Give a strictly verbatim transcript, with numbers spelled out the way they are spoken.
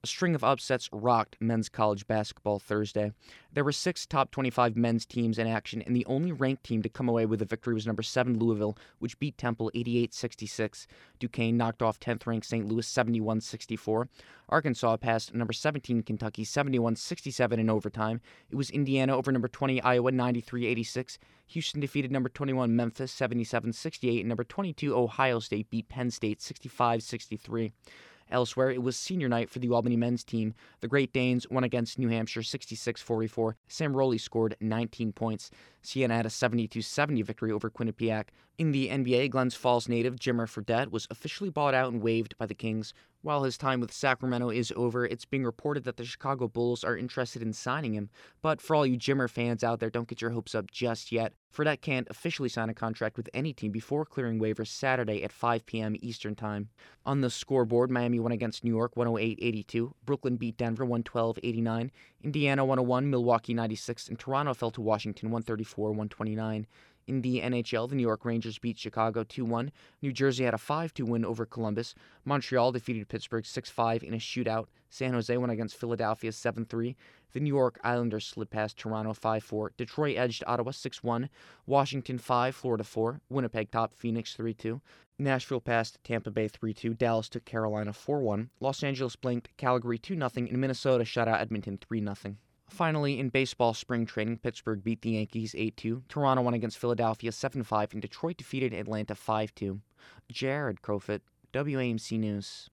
A string of upsets rocked men's college basketball Thursday. There were six top twenty-five men's teams in action, and the only ranked team to come away with a victory was number seven Louisville, which beat Temple eighty-eight sixty-six. Duquesne knocked off tenth-ranked Saint Louis seventy-one sixty-four. Arkansas passed number seventeen Kentucky seventy-one sixty-seven in overtime. It was Indiana over number twenty Iowa ninety-three eighty-six. Houston defeated number twenty-one Memphis seventy-seven sixty-eight, and number twenty-two Ohio State beat Penn State sixty-five sixty-three. Elsewhere, it was senior night for the Albany men's team. The Great Danes won against New Hampshire sixty-six forty-four. Sam Rowley scored nineteen points. Siena had a seventy-two seventy victory over Quinnipiac. In the N B A, Glens Falls native Jimmer Fredette was officially bought out and waived by the Kings. While his time with Sacramento is over, it's being reported that the Chicago Bulls are interested in signing him. But for all you Jimmer fans out there, don't get your hopes up just yet. Fredette can't officially sign a contract with any team before clearing waivers Saturday at five p.m. Eastern Time. On the scoreboard, Miami won against New York one oh eight eighty-two. Brooklyn beat Denver one twelve eighty-nine. Indiana one oh one, Milwaukee ninety-six, and Toronto fell to Washington one thirty-four one twenty-nine. In the N H L, the New York Rangers beat Chicago two one. New Jersey had a five two win over Columbus. Montreal defeated Pittsburgh six five in a shootout. San Jose won against Philadelphia seven three. The New York Islanders slid past Toronto five four. Detroit edged Ottawa six one. Washington five, Florida four. Winnipeg topped Phoenix three two. Nashville passed Tampa Bay three two. Dallas took Carolina four one. Los Angeles blanked Calgary two nothing. And Minnesota shut out Edmonton three nothing. Finally, in baseball spring training, Pittsburgh beat the Yankees eight two. Toronto won against Philadelphia seven five. And Detroit defeated Atlanta five two. Jared Crofit, W A M C News.